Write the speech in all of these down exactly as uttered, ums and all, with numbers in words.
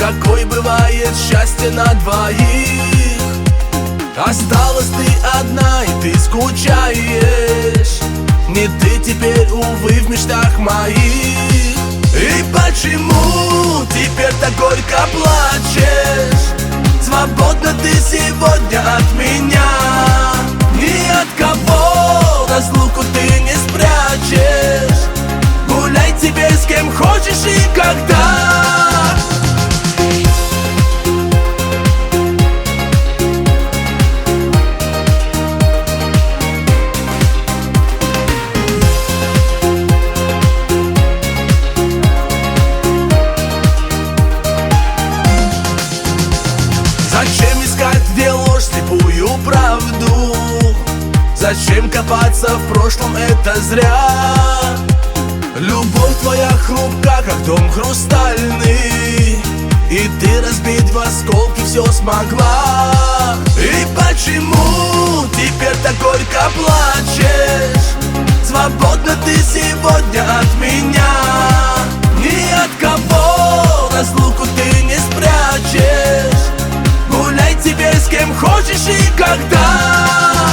такой бывает счастье на двоих. Осталась ты одна, и ты скучаешь. Не ты теперь, увы, в мечтах моих. И почему теперь так горько плачешь? Свободна ты сегодня от меня. Ни от кого разлуку ты не спрячешь. Гуляй тебе с кем хочешь и когда. Зачем искать, где ложь, слепую правду? Зачем копаться в прошлом, это зря. Любовь твоя хрупка, как дом хрустальный, и ты разбить в осколки все смогла. И почему теперь так горько плачешь? Свободна ты сегодня от меня. Ни от кого разлуку ты не спрячешь. Гуляй тебе с кем хочешь и когда.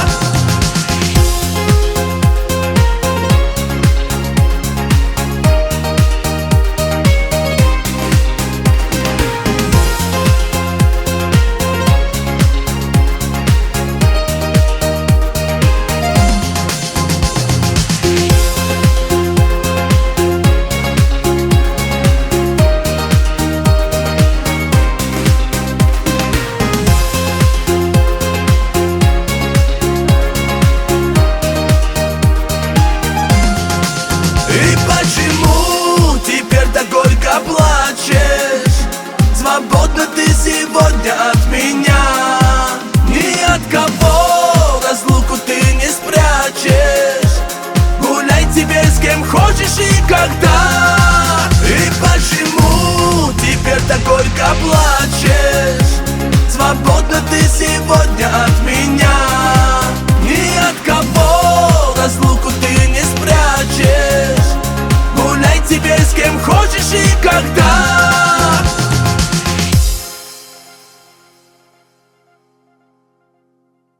Свободна ты сегодня от меня. Ни от кого разлуку ты не спрячешь. Гуляй тебе с кем хочешь и когда. И почему теперь так горько плачешь? Свободна ты сегодня от меня. Ни от кого разлуку ты не спрячешь. Гуляй тебе с кем хочешь и когда.